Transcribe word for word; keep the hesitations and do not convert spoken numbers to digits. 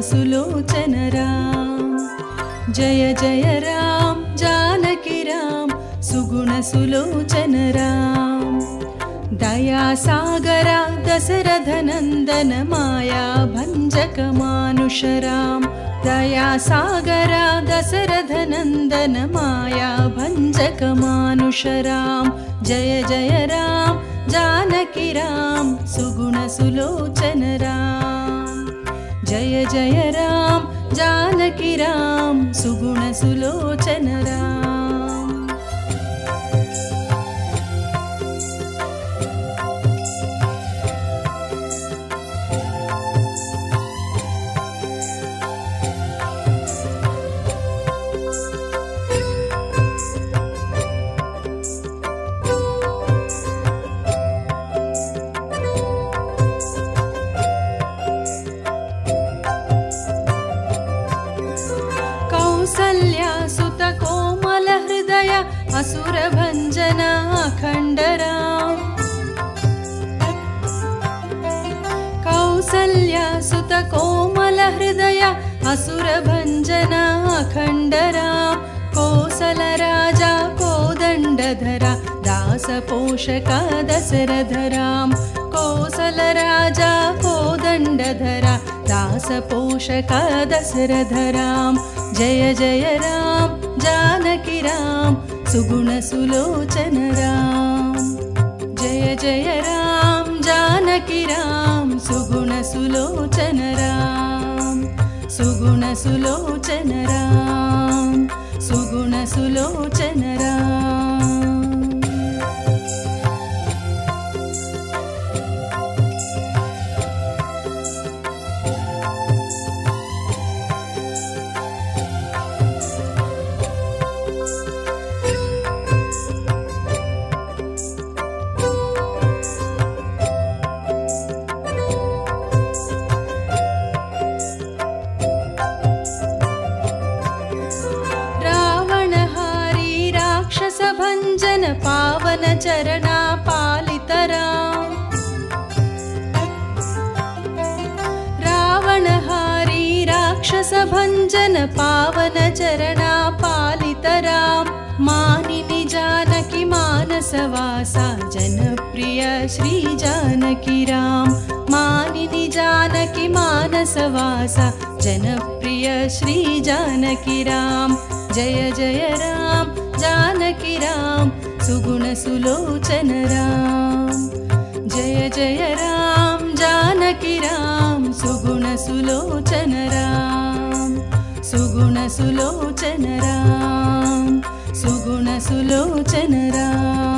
सुलोचन राम। जय जय राम जानकी राम सुगुण सुलोचन राम। दया सागरा दशरथ नंदन माया भंजक मानुष राम। दया सागरा दशरथ नंदन माया भंजक मानुष राम। जय जय राम जानकी राम सुगुण सुलोचन राम। जय जय राम जानकी राम सुगुण सुलोचन राम। कौसल्या सुत कोमल हृदय असुर भंजन अखंड राम। कौसल्या सुत कोमल हृदय असुर भंजन अखंड राम। कोसल राजा कोदंडधरा दास पोषक दशरथ राम। कोसल राजा कोदंडधरा दास पोषक दशरथ राम। जय जय राम जानकी राम सुगुण सुलोचन राम। जय जय राम जानकी राम सुगुण सुलोचन राम। सुगुण सुलोचन राम सुगुण सुलोचन राम। भंजन पावन चरणा पालित राम। रावणहारी राक्षस भंजन पावन चरणा पालित राम। मानिनी जानकी मानसवासा जनप्रिय श्री जानकी राम। मानिनी जानकी मानसवासा जनप्रिय श्री जानकी राम। जय जय राम जानकी राम सुगुण सुलोचन राम। जय जय राम जानकी राम सुगुण सुलोचन राम। सुगुण सुलोचन राम सुगुण सुलोचन राम।